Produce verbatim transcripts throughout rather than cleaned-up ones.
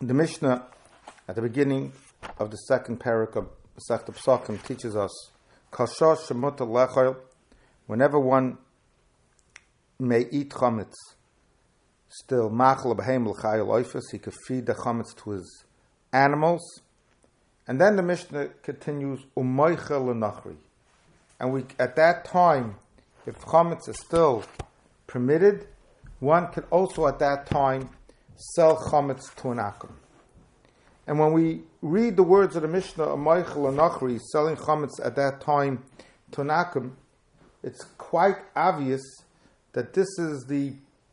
The Mishnah at the beginning of the second parak of Masechta Pesachim teaches us Kasha shemutar lechol, whenever one may eat chametz, still machal b'heim l'chayil oifus, he could feed the chametz to his animals. And then the Mishnah continues umoichel l'nachri, and we at that time, if chametz is still permitted, one could also at that time sell chametz to an akum. And when we read the words of the Mishnah, umoichel l'nachri, selling chametz at that time to an akum, it's quite obvious that this is the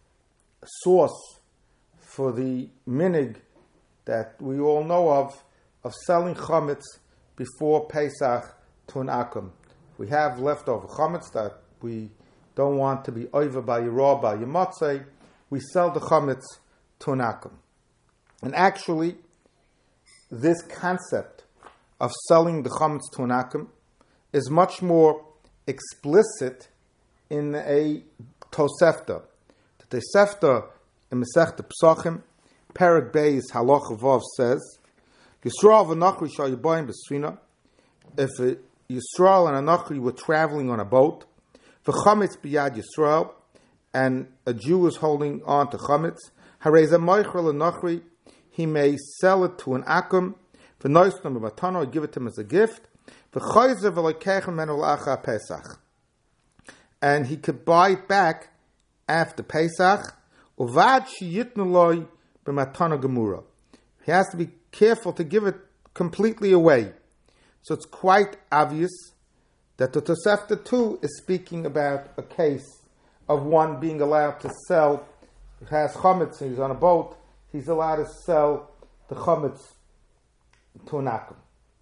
source for the minig that we all know of, of selling chametz before Pesach to an akum. We have leftover chametz that we don't want to be over by Yerah, by Yematzeh, we sell the chametz to an akum. And actually, this concept of selling the chametz to an akum is much more explicit in a Tosefta. The Tosefta in Masechta Pesachim, Perek Beis Halacha Vav says, Yisrael v'Nachri shal yibayim b'sfina. If a Yisrael and a Nachri were traveling on a boat, v'chametz biyad Yisrael, and a Jew was holding on to chametz, harei moichel l'Nachri, he may sell it to an akum, v'noisnom b'matano, give it to him as a gift, v'chayzer v'lokeichem menu l'achar Pesach, and he could buy it back after Pesach, uvad sheyitnu loy b'matana gemura. He has to be careful to give it completely away. So it's quite obvious that the Tosefta too is speaking about a case of one being allowed to sell. If he has chametz, he's on a boat, he's allowed to sell the chametz to an akum.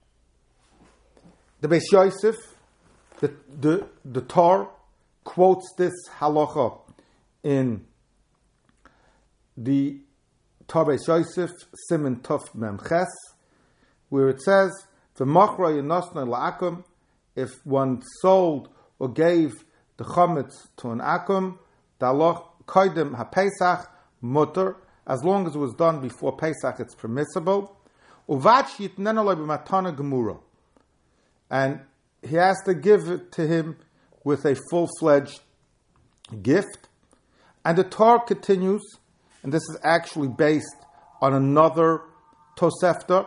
The Beis Yosef, the, the, the Torah, quotes this halacha in the Torah Beis Yosef, Siman Tov Mem Ches, where it says, "V'machra yenosna la'akum," if one sold or gave the chametz to an akum, da'aloch koydem ha'Pesach mutter, as long as it was done before Pesach, it's permissible. Uvad sheyitnenu lo b'matana gemura, and he has to give it to him with a full-fledged gift. And the Torah continues, and this is actually based on another Tosefta.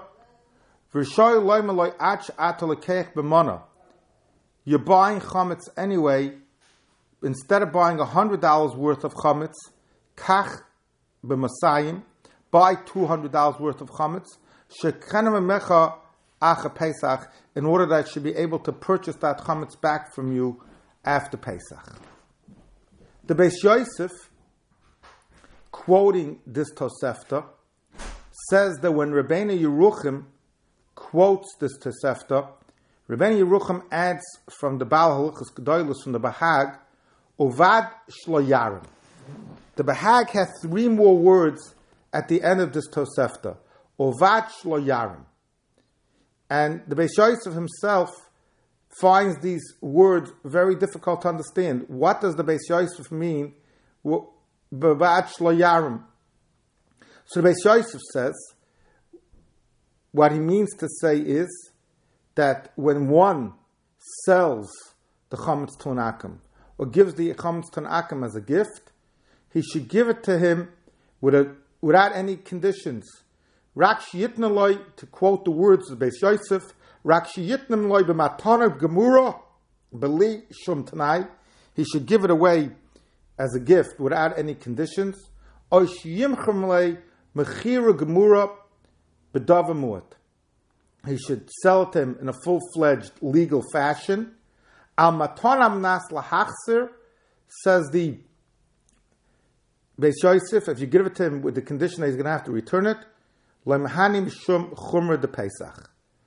You're buying chametz anyway. Instead of buying one hundred dollars worth of chametz, kach b'masayim, buy two hundred dollars worth of chametz, shekenem acha Pesach, in order that you should be able to purchase that chametz back from you after Pesach. The Beis Yosef, quoting this Tosefta, says that when Rabbeinu Yeruchim quotes this Tosefta, Rabbeinu Yeruchim adds from the Baal Halachos Gedolos, from the Bahag, Uvad shlo yarim. The Bahag has three more words at the end of this Tosefta, Uvad shlo yarim. And the Beis Yosef himself finds these words very difficult to understand. What does the Beis Yosef mean? Uvad shlo yarim. So the Beis Yosef says, what he means to say is that when one sells the chametz to an akum, or gives the chametz to an akum as a gift, he should give it to him with a, without any conditions. Rak sheyitnu loy, to quote the words of Beis Yosef, Rak sheyitnu loy b'matana gemura b'li shum tanai, he should give it away as a gift without any conditions. Oy sheyimchem loy mechira gemura b'davar muat, he should sell it to him in a full-fledged legal fashion. Al matonam nas lahachser, says the Beis Yosef, if you give it to him with the condition that he's going to have to return it, lemhanim shum chumra de Pesach.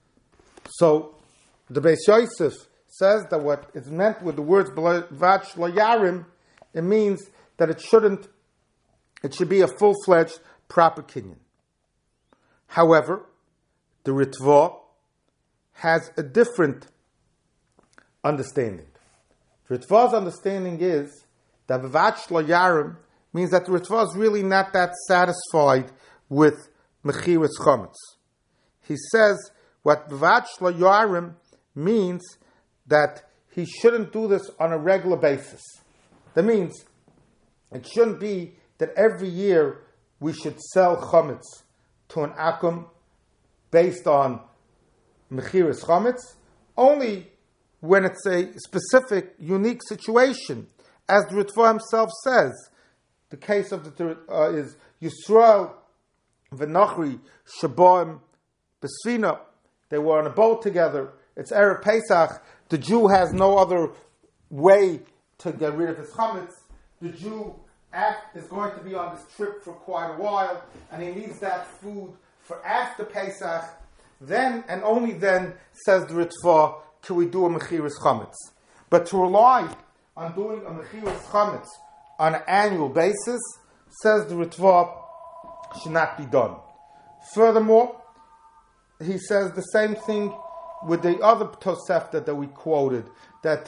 So the Beis Yosef says that what is meant with the words vad shlo yarim, it means that it shouldn't, it should be a full-fledged proper kinyan. However, the Ritva has a different understanding. Ritva's understanding is that Vad shlo yarim means that the Ritva is really not that satisfied with mechiras chametz. He says what b'vad shlo yarim means that he shouldn't do this on a regular basis. That means it shouldn't be that every year we should sell chametz to an akum based on mechiras chametz, only when it's a specific, unique situation. As the Ritva himself says, the case of the uh, is Yisrael v'Nachri Shaboim Besfina. They were on a boat together. It's Erev Pesach. The Jew has no other way to get rid of his chametz. The Jew is going to be on this trip for quite a while, and he needs that food for after Pesach. Then and only then, says the Ritva, can we do a mechiras chametz. But to rely on doing a mechiras chametz on an annual basis, says the Ritva, should not be done. Furthermore, he says the same thing with the other Tosefta that we quoted, that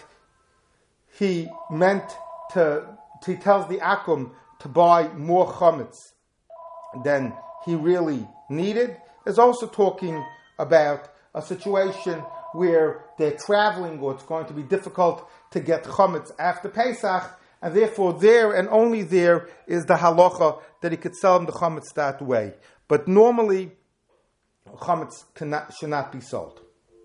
he meant to, he tells the Akum to buy more chametz than he really needed, is also talking about a situation where they're traveling or it's going to be difficult to get chametz after Pesach, and therefore there and only there is the halacha that he could sell him the chametz that way. But normally, chametz cannot, should not be sold.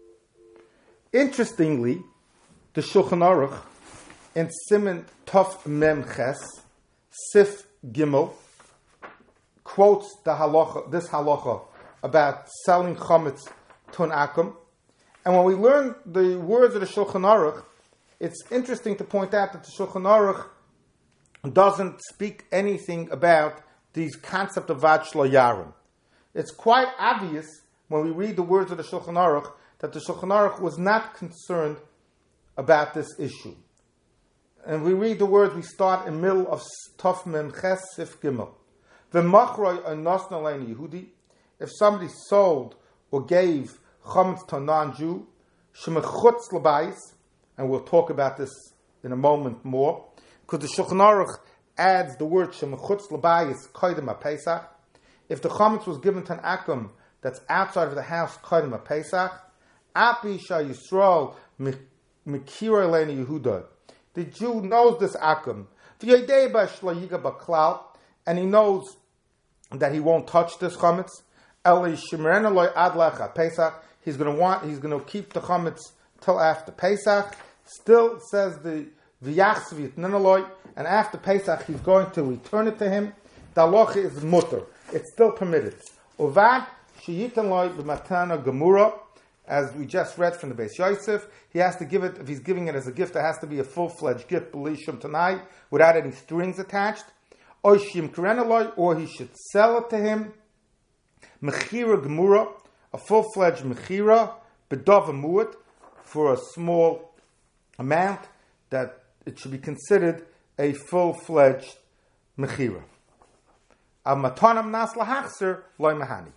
Interestingly, the Shulchan Aruch in Siman Tov Mem Ches, Sif Gimel, quotes the halacha, this halacha about selling chametz to an akum. And when we learn the words of the Shulchan Aruch, it's interesting to point out that the Shulchan Aruch doesn't speak anything about these concept of vad shlo yarim. It's quite obvious when we read the words of the Shulchan Aruch that the Shulchan Aruch was not concerned about this issue. And we read the words, we start in the middle of Tov Mem Ches Sif Gimel. V'machroi onosna lein Yehudi, if somebody sold or gave chametz to a non-Jew, shemechutz l'bayis, and we'll talk about this in a moment more, because the Shulchan Aruch adds the word shemechutz l'bayis koydem ha-Pesach. If the chametz was given to an akum that's outside of the house koydem ha-Pesach, api sha Yisrael mikira lein Yehuda, the Jew knows this akum, v'yodei ba shlo yiga b'klal, and he knows that he won't touch this chametz. Eli shimren aloi ad lecha Pesach. He's going to want. He's going to keep the chametz till after Pesach. Still says the v'yachs v'yitnen, and after Pesach he's going to return it to him. The halacha is mutter. It's still permitted. Uvad sheyiten loy b'matana gemura, as we just read from the Beis Yosef, he has to give it. If he's giving it as a gift, it has to be a full-fledged gift, b'lishum tanai, without any strings attached. Or he should sell it to him. Mechira gemura, a full-fledged mechira, bedov amuat, for a small amount, that it should be considered a full-fledged mechira. Al matanam nas lahachser loy mahani.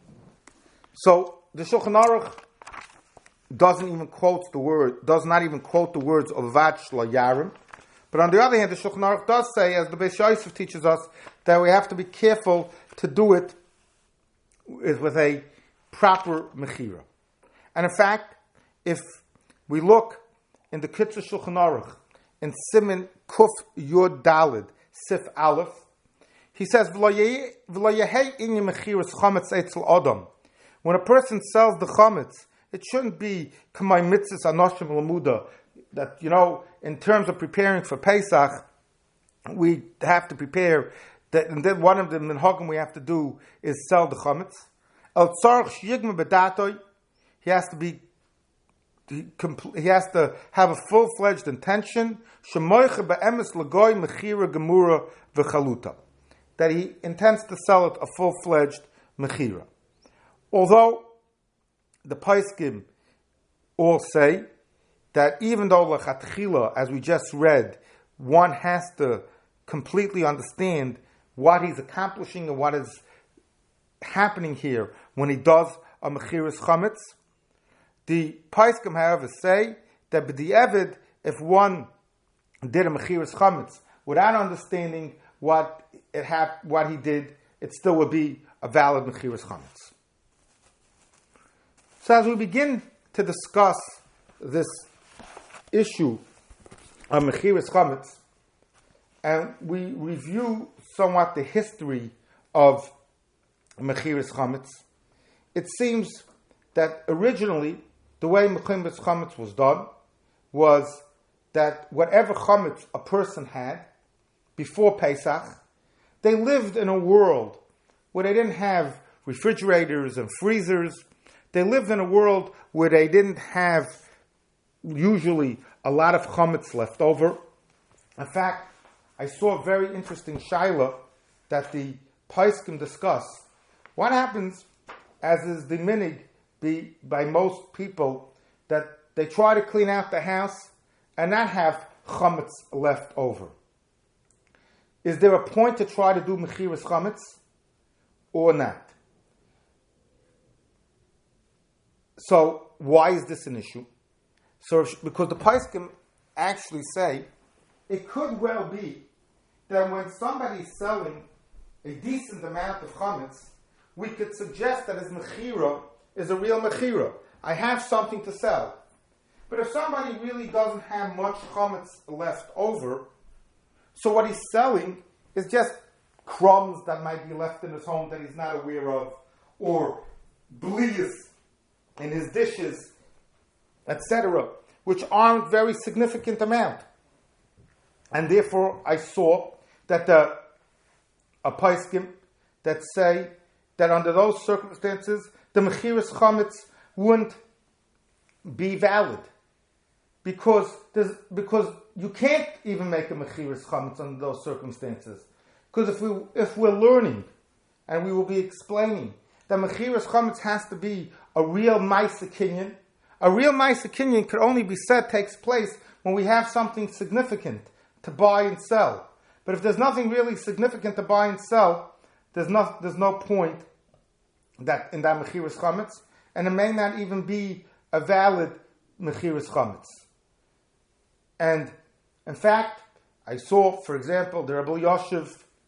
So the Shulchan Aruch doesn't even quote the word, does not even quote the words of vad shlo yarim. But on the other hand, the Shulchan Aruch does say, as the Beis Yosef teaches us, that we have to be careful to do it with a proper mechira. And in fact, if we look in the Kitzur Shulchan Aruch, in Siman Kuf Yud Dalid, Sif Aleph, he says, when a person sells the chametz, it shouldn't be k'may mitzvahs anoshim lamuda, that, you know, in terms of preparing for Pesach, we have to prepare, that, and then one of the minhagim we have to do is sell the chametz. El tzarich sheyigma b'datoy, he has to be, he, he has to have a full-fledged intention, shemoicha be'emes l'goy mechira gemura v'chaluta, that he intends to sell it a full-fledged mechira. Although the Paiskim all say that even though l'chatchila, as we just read, one has to completely understand what he's accomplishing and what is happening here when he does a mechiras chametz. The Paiskim, however, say that b'di'evid, if one did a mechiras chametz without understanding what it hap- what he did, it still would be a valid mechiras chametz. So as we begin to discuss this issue of mechiras chametz, and we review somewhat the history of mechiras chametz, it seems that originally the way mechiras chametz was done was that whatever chametz a person had before Pesach, they lived in a world where they didn't have refrigerators and freezers. They lived in a world where they didn't have usually a lot of chametz left over. In fact, I saw a very interesting shaila that the Paiskim discuss. What happens, as is the minig be by most people, that they try to clean out the house and not have chametz left over? Is there a point to try to do mechiras chametz or not? So why is this an issue? So if, because the Paiskim actually say it could well be that when somebody's selling a decent amount of chametz, we could suggest that his mechira is a real mechira. I have something to sell. But if somebody really doesn't have much chametz left over, so what he's selling is just crumbs that might be left in his home that he's not aware of, or blias in his dishes, et cetera, which aren't very significant amount. And therefore, I saw that the a paiskim that say that under those circumstances, the mechiras chametz wouldn't be valid. Because there's, because you can't even make a mechiras chametz under those circumstances. Because if we if we're learning, and we will be explaining, that mechiras chametz has to be a real ma'aser kinyan. A real ma'aser kinyan could only be said takes place when we have something significant to buy and sell. But if there's nothing really significant to buy and sell, there's no there's no point that in that mechiras chametz, and it may not even be a valid mechiras chametz. And in fact, I saw, for example, the Rebbe Yoshev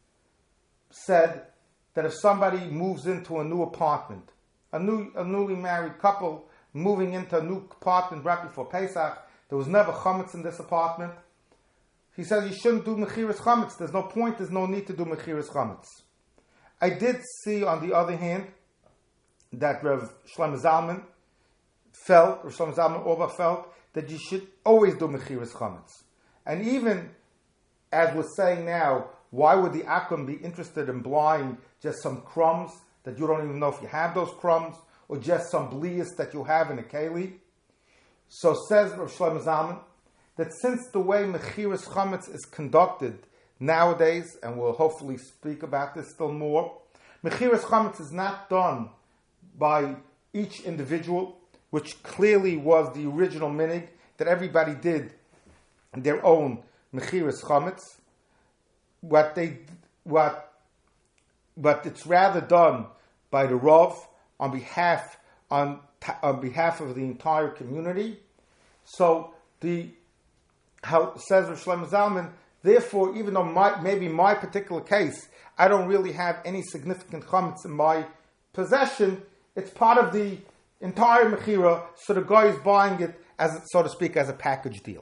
said that if somebody moves into a new apartment, a new a newly married couple moving into a new apartment right before Pesach, there was never chametz in this apartment, he says you shouldn't do mechiras chametz. There's no point, there's no need to do mechiras chametz. I did see, on the other hand, that Rav Shlomo Zalman felt, or Shlomo Zalman Auerbach felt, that you should always do mechiras chametz. And even, as we're saying now, why would the Akum be interested in buying just some crumbs that you don't even know if you have those crumbs, or just some blias that you have in a keli? So says Rav Shlomo Zalman, that since the way mechiras chametz is conducted nowadays, and we'll hopefully speak about this still more, mechiras chametz is not done by each individual, which clearly was the original minig, that everybody did their own mechiras chametz. What they, what, but it's rather done by the Rav on behalf on on behalf of the entire community. So the how says Rav Shlomo Zalman, therefore, even though my, maybe my particular case, I don't really have any significant chametz in my possession, it's part of the entire mechira, so the guy is buying it, as so to speak, as a package deal.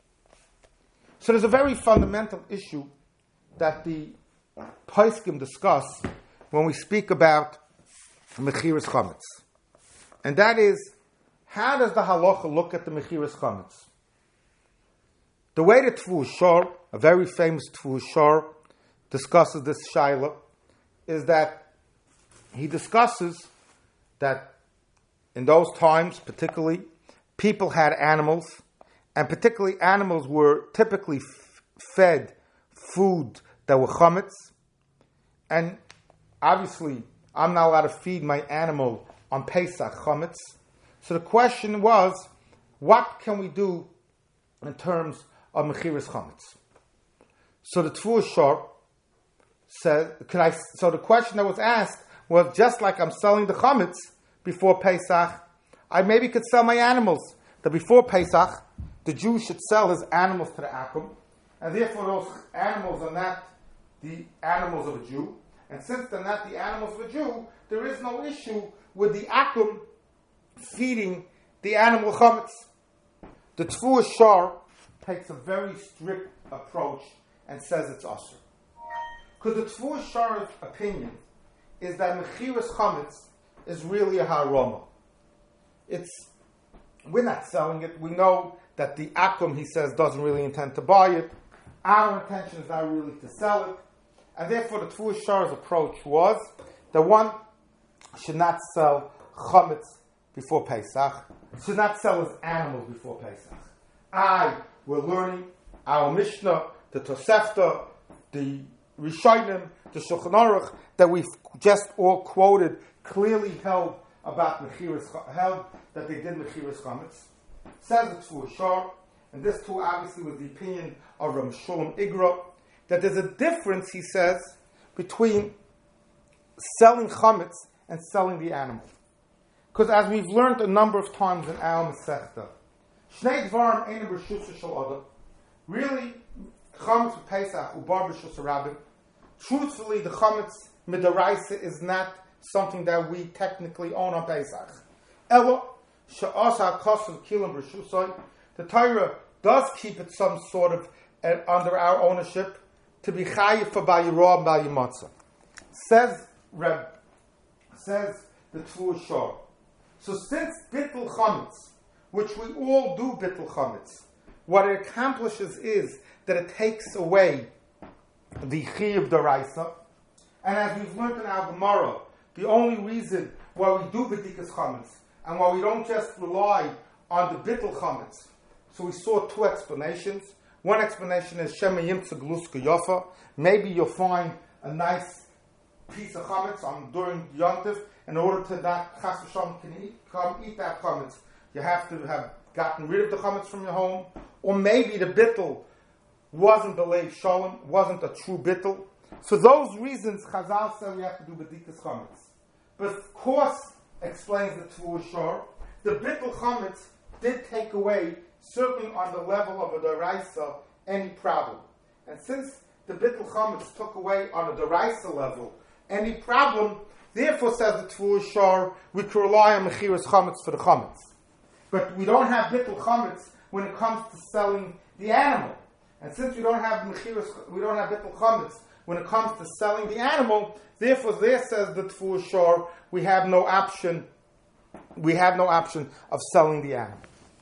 So there's a very fundamental issue that the Paiskim discuss when we speak about mechiras chametz. And that is, how does the halacha look at the mechiras chametz? The way that Tfuah Shor, a very famous Tfuah Shor, discusses this shaila is that he discusses that in those times, particularly, people had animals, and particularly animals were typically f- fed food that were chametz. And obviously, I'm not allowed to feed my animal on Pesach chametz. So the question was, what can we do in terms of mechiras chametz? So the Tfuah Shor said, "Can I?" So the question that was asked was, just like I'm selling the chametz before Pesach, I maybe could sell my animals. That before Pesach, the Jew should sell his animals to the Akum, and therefore those animals are not the animals of a Jew. And since they're not the animals of a Jew, there is no issue with the akum feeding the animal chametz. The Tfuah Shar takes a very strict approach and says it's usher. Because the Tfuah Shar's opinion is that mechiras chametz is really a haroma. It's, we're not selling it. We know that the akum, he says, doesn't really intend to buy it. Our intention is not really to sell it. And therefore the Tfuah Shar's approach was that one should not sell chametz before Pesach, should not sell his animals before Pesach. I, we're learning our Mishnah, the Tosefta, the Rishonim, the Shulchan Aruch, that we've just all quoted, clearly held about mechiras, held that they did mechiras chametz. Says the Tfuah Shar, and this too obviously was the opinion of Ram Shalom Igra, that there's a difference, he says, between selling chametz and selling the animal. Because as we've learned a number of times in our Masechta, Shnei Dvarim Ein B'Reshus Shel Adam, really, chametz for Pesach ubar b'Reshus Rabbim. Truthfully, the chametz midaraisa is not something that we technically own on Pesach. Elo she'asa kosav kilam b'Reshusay. The Torah does keep it some sort of uh, under our ownership to be chayiv for bayirah and bayimatzah. Says Reb, says the Tfuah Shar. So since bittul chametz, which we all do bittul chametz, what it accomplishes is that it takes away the chiyuv daraisa, and as we've learned in our Gemara, the only reason why we do bedikas chametz and why we don't just rely on the bittul chametz. So we saw two explanations. One explanation is shema yimtza gluska yofa. Maybe you'll find a nice piece of chametz on during Yontif. In order to not chas v'shalom can eat, come eat that chametz, you have to have gotten rid of the chametz from your home, or maybe the bittul wasn't the leif shalom, wasn't a true bittul. For those reasons, Chazal said we have to do bedikas chametz. But of course, explains the Tfuah Shar, the bittul chametz did take away, certainly on the level of a daraisa, any problem. And since the bittul chametz took away on a daraisa level any problem, therefore, says the Tfuah Shar, we can rely on mechiras chametz for the chametz. But we don't have bittul chametz when it comes to selling the animal. And since we don't have mechiras, we don't have bittul chametz when it comes to selling the animal, therefore, there says the Tfuah Shar, we have no option. We have no option of selling the animal.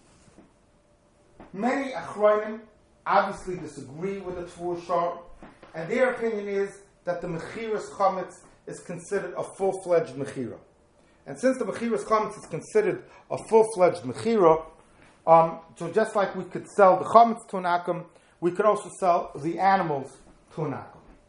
Many achronim obviously disagree with the Tfuah Shar, and their opinion is that the mechiras chametz is considered a full-fledged mechira. And since the mechiras chametz is considered a full-fledged mechira, um, so just like we could sell the chametz to an akum, we could also sell the animals to an akum.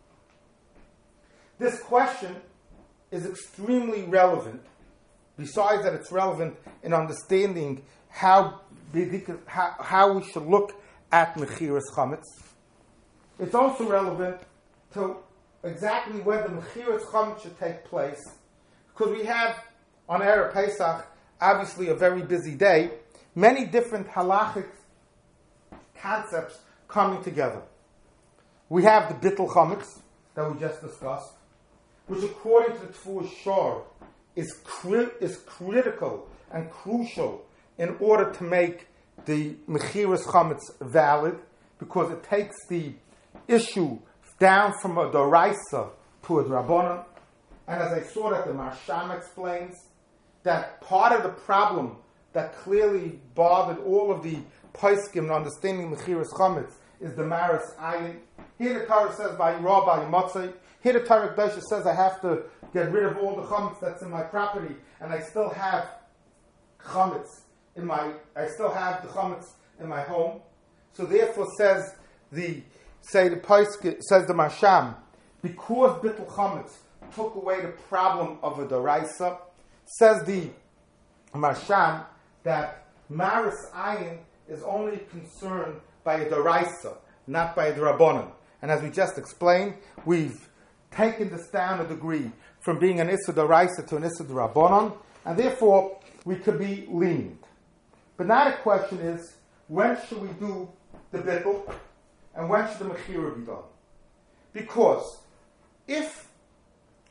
This question is extremely relevant, besides that it's relevant in understanding how, how, how we should look at mechiras chametz. It's also relevant to exactly where the mechiras chametz should take place, because we have on Erev Pesach obviously a very busy day, many different halachic concepts coming together. We have the bittul chametz that we just discussed, which according to the Tfuah Shar is cri- is critical and crucial in order to make the mechiras chametz valid, because it takes the issue down from a doraisa to a drabonon. And as I saw that the Marsham explains, that part of the problem that clearly bothered all of the poskim in understanding mechiras chametz is the maris ayin. Here the Torah says by Yirah, by Yimatzai. Here the Torah Kedusha says I have to get rid of all the chametz that's in my property, and I still have chametz in my, I still have the chametz in my home. So therefore says the Say the Paisik, says the Marsham, because bittul chametz took away the problem of a daraisa, says the Marsham that maris ayin is only concerned by a daraisa, not by a drabonon. And as we just explained, we've taken this down a degree from being an issa daraisa to an issa drabonon, and therefore we could be lenient. But now the question is, when should we do the bittul? And when should the mechira be done? Because if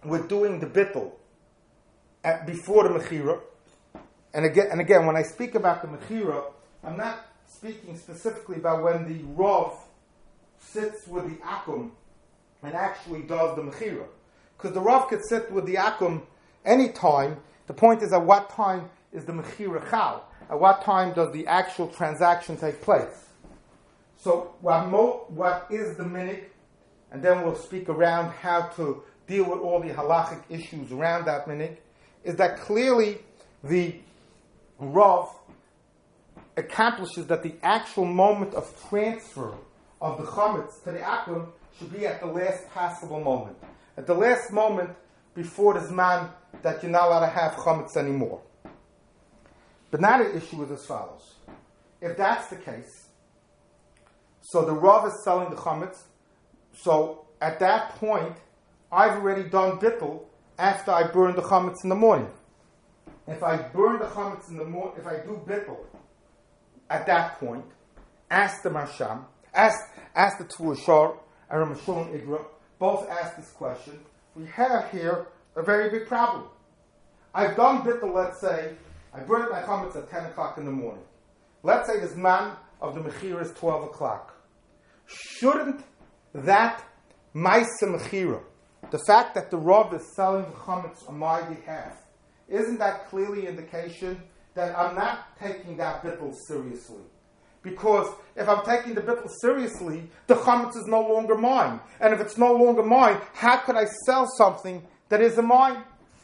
with doing the bittul at, before the mechira. And again, and again, when I speak about the mechira, I'm not speaking specifically about when the Rav sits with the akum and actually does the mechira. Because the Rav could sit with the akum any time. The point is, at what time is the mechira chal? At what time does the actual transaction take place? So, what, mo- what is the minig? And then we'll speak around how to deal with all the halachic issues around that minig. Is that clearly the Rav accomplishes that the actual moment of transfer of the chametz to the akum should be at the last possible moment. At the last moment before the zman that you're not allowed to have chametz anymore. But now the issue is as follows. If that's the case, so the Rav is selling the chametz, so at that point, I've already done bittul after I burn the chametz in the morning. If I burn the chametz in the morning, if I do bittul at that point, ask the Marsham, ask, ask the Tuashar, and Ramashon Igra, both ask this question. We have here a very big problem. I've done bittul, let's say, I burned my chametz at ten o'clock in the morning. Let's say this man of the mechira is twelve o'clock. Shouldn't that Maisa mechira, the fact that the Rav is selling the chametz on my behalf, isn't that clearly indication that I'm not taking that bittul seriously? Because if I'm taking the bittul seriously, the chametz is no longer mine. And if it's no longer mine, how could I sell something that isn't mine?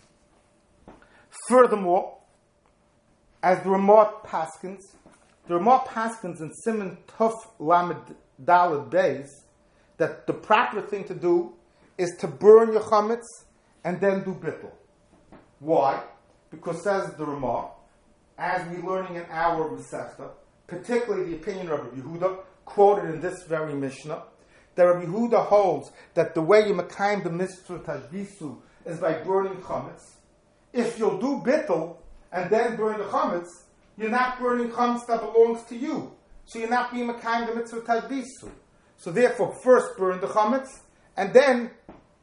Furthermore, as the Ramah paskins, the Ramah paskins in Siman Tuf Lamed Daled Beis, that the proper thing to do is to burn your chametz and then do bittul. Why? Because says the Ramah, as we're learning in our Masechta, particularly the opinion of Rabbi Yehuda, quoted in this very Mishnah, that Rabbi Yehuda holds that the way you makayim the mitzvah tashbisu is by burning chametz. If you'll do bittul and then burn the chametz, you're not burning chametz that belongs to you. So you're not being makayim the mitzvah tashbisu. So therefore, first burn the chametz and then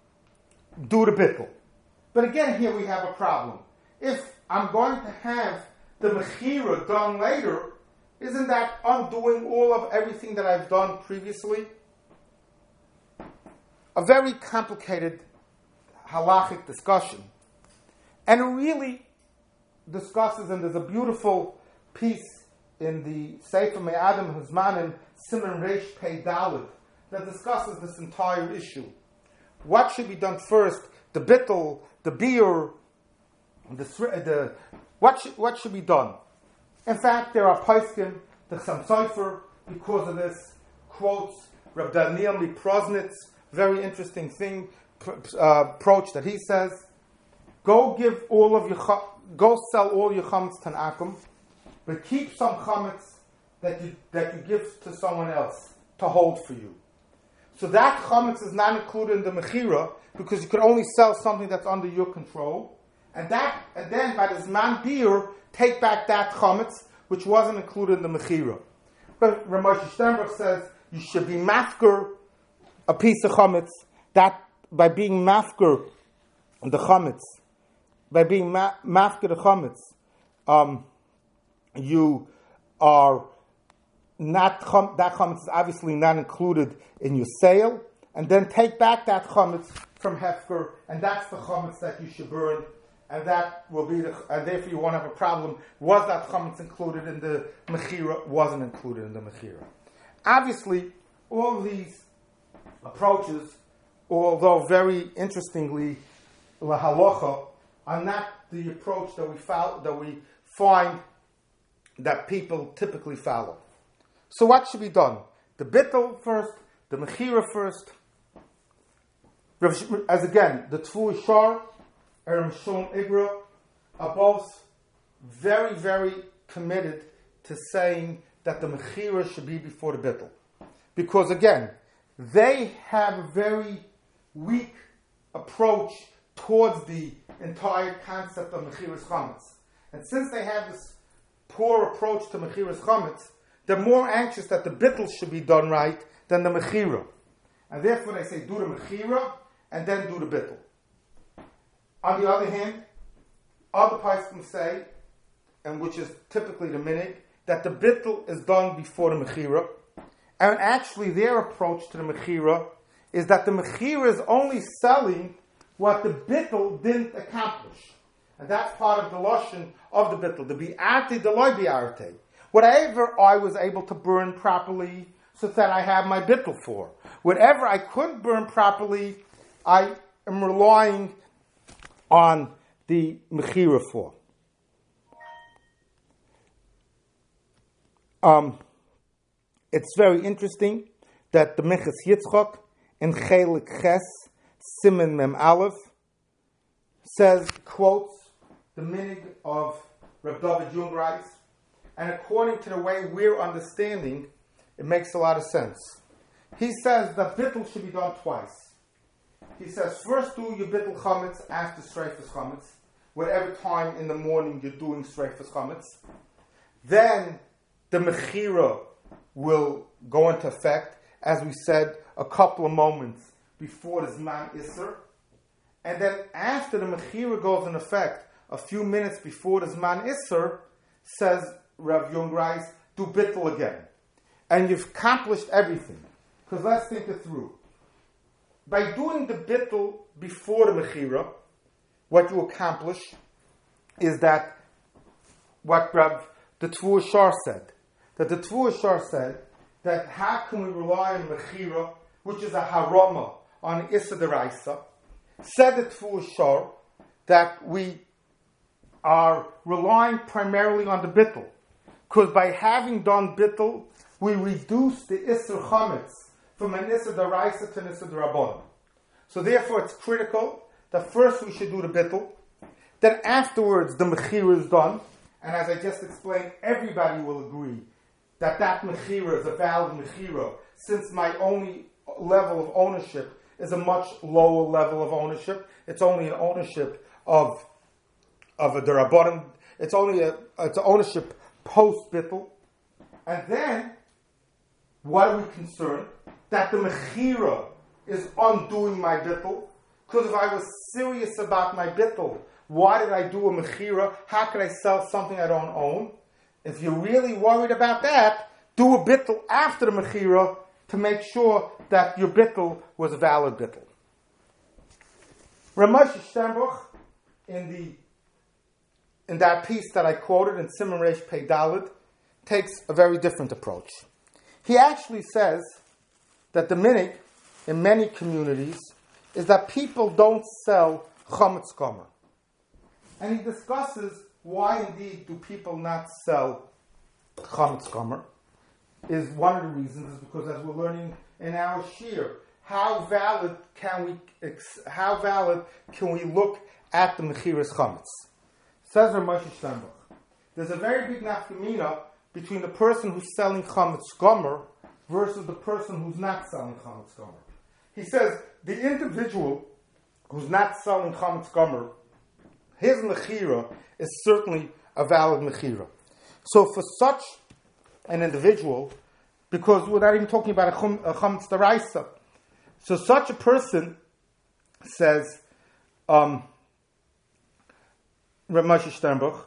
do the bittul. But again, here we have a problem. If I'm going to have the mechira done later, isn't that undoing all of everything that I've done previously? A very complicated halachic discussion. And it really discusses, and there's a beautiful piece in the Sefer Me'adam Huzmanim, Siman Reish Pei Daled, that discusses this entire issue. What should be done first? The bittul, the beer, the, the what should, what should be done? In fact, there are poskim, the Chassam Sofer, because of this, quotes Reb Daniel Miproznitz, very interesting thing, uh, approach that he says, go give all of your, go sell all your chametz to an akum, but keep some chametz that you, that you give to someone else to hold for you. So that chametz is not included in the mechira, because you could only sell something that's under your control. And that, and then by the zman beer, take back that chametz, which wasn't included in the mechira. But Ramesh Sternberg says you should be mafker a piece of chametz. That by being mafker the chametz, by being ma- mafker the chametz, um, you are not chum, that chametz is obviously not included in your sale, and then take back that chametz from hefker, and that's the chametz that you should burn. And that will be the, and therefore you won't have a problem. Was that chametz included in the mechira? Wasn't included in the mechira. Obviously, all these approaches, although very interestingly, lahalocha, are not the approach that we follow, that we find that people typically follow. So what should be done? The bittul first, the mechira first. As again, the Tfu Shar, Eram Shon Igra are both very, very committed to saying that the mechira should be before the bittul. Because again, they have a very weak approach towards the entire concept of mechiras chametz. And since they have this poor approach to mechiras chametz, they're more anxious that the bittul should be done right than the mechira. And therefore they say, do the mechira and then do the bittul. On the other hand, other poskim say, and which is typically the minig, that the bittul is done before the mechira, and actually their approach to the mechira is that the mechira is only selling what the bittul didn't accomplish. And that's part of the lashon of the bittul, the bi'arte, the loy bi'arte. Whatever I was able to burn properly, so that I have my bittul for. Whatever I couldn't burn properly, I am relying on the mechira for. Um, it's very interesting that the Meches Yitzchak in Chelik Ches, Siman Mem Aleph, says, quotes the minig of Reb David Jungreis, and according to the way we're understanding, it makes a lot of sense. He says that bittul should be done twice. He says, first do your bittul chametz after streifus chametz, whatever time in the morning you're doing streifus chametz. Then the mechira will go into effect, as we said, a couple of moments before the Zman Isser. And then after the mechira goes in effect, a few minutes before the Zman Isser, says Rav Jungreis, do bittul again. And you've accomplished everything. Because let's think it through. By doing the bittul before the mechira, what you accomplish is that what Rav the Tvua Shar said. That the Tvua Shar said that how can we rely on mechira, which is a harama on Issa Deraisa. Said the Tvua Shar that we are relying primarily on the bittul. Because by having done bittul, we reduce the Isser Chametz from an Issa Deraisa to an Issa Derabbanan. So therefore it's critical that first we should do the bittul, then afterwards the mechira is done, and as I just explained, everybody will agree that that mechira is a valid mechira, since my only level of ownership is a much lower level of ownership. It's only an ownership of of a derabbanan. It's only a it's an ownership post bittul, and then what are we concerned? That the mechira is undoing my bittul. Because if I was serious about my bittul, why did I do a mechira? How could I sell something I don't own? If you're really worried about that, do a bittul after the mechira to make sure that your bittul was a valid bittul. Ramesh Sternbuch, in the in that piece that I quoted in Siman Reish Pei Daled, takes a very different approach. He actually says that the minig in many communities is that people don't sell chametz gomer. And he discusses why indeed do people not sell chametz gomer. Is one of the reasons is because, as we're learning in our shir, how valid can we how valid can we look at the mechiras chametz? Says Ramesh Sternbuch, there's a very big nafkamina between the person who's selling chametz gomer versus the person who's not selling chametz gomer. He says the individual who's not selling chametz gomer, his mechira is certainly a valid mechira. So for such an individual, because we're not even talking about a, chum, a chametz deraisa, so such a person says, um, Ramesh Sternbuch,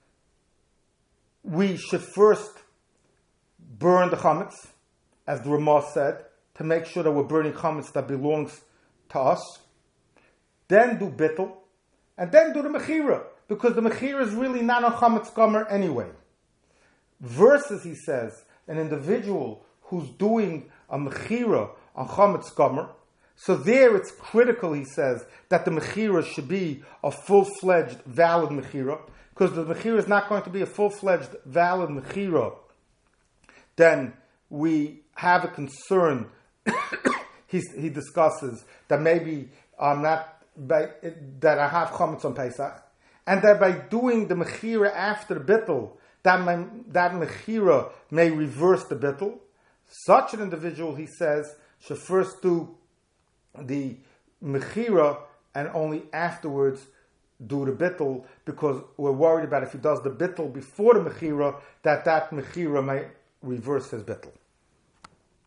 we should first burn the chametz, as the Ramah said, to make sure that we're burning chametz that belongs to us. Then do bittul, and then do the mechira, because the mechira is really not on chametz gomer anyway. Versus, he says, an individual who's doing a mechira on chametz gomer, so there it's critical, he says, that the mechira should be a full-fledged valid mechira, because the mechira is not going to be a full-fledged valid mechira, then we have a concern. he, he discusses that maybe I'm not by, that I have chametz on Pesach, and that by doing the mechira after the bittul, that my, that mechira may reverse the bittul. Such an individual, he says, should first do the mechira and only afterwards do the bittul, because we're worried about if he does the bittul before the mechira, that that mechira may reverse his bittul.